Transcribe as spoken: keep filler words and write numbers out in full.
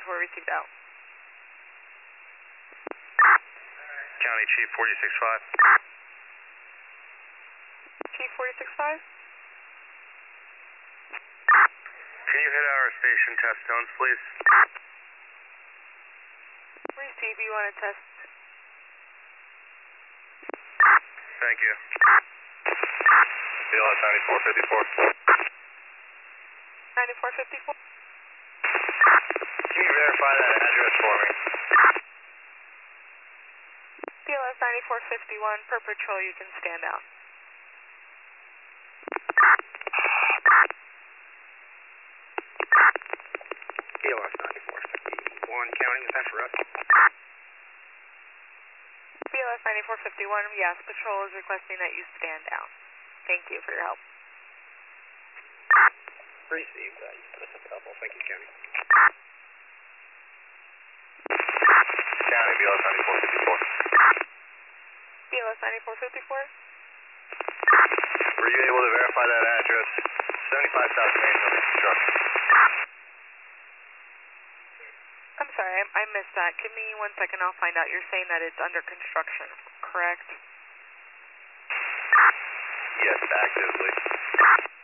four received out. County Chief forty-six five. Chief forty-six five? Can you hit our station test tones, please? Receive, you want to test? Thank you. B L S ninety-four fifty-four. ninety-four fifty-four? Can you verify that address for me? B L S ninety-four fifty-one, per patrol, you can stand out. B L S ninety-four fifty-one, County, was that for us? B L S ninety-four fifty-one, yes, patrol is requesting that you stand down. Thank you for your help. Received, uh, you put us up a double. Thank you, County. County, B L S ninety-four fifty-four. B L S ninety-four fifty-four? Were you able to verify that address? seventy-five South Main under construction. I'm sorry, I, I missed that. Give me one second, I'll find out. You're saying that it's under construction, correct? Yes, actively.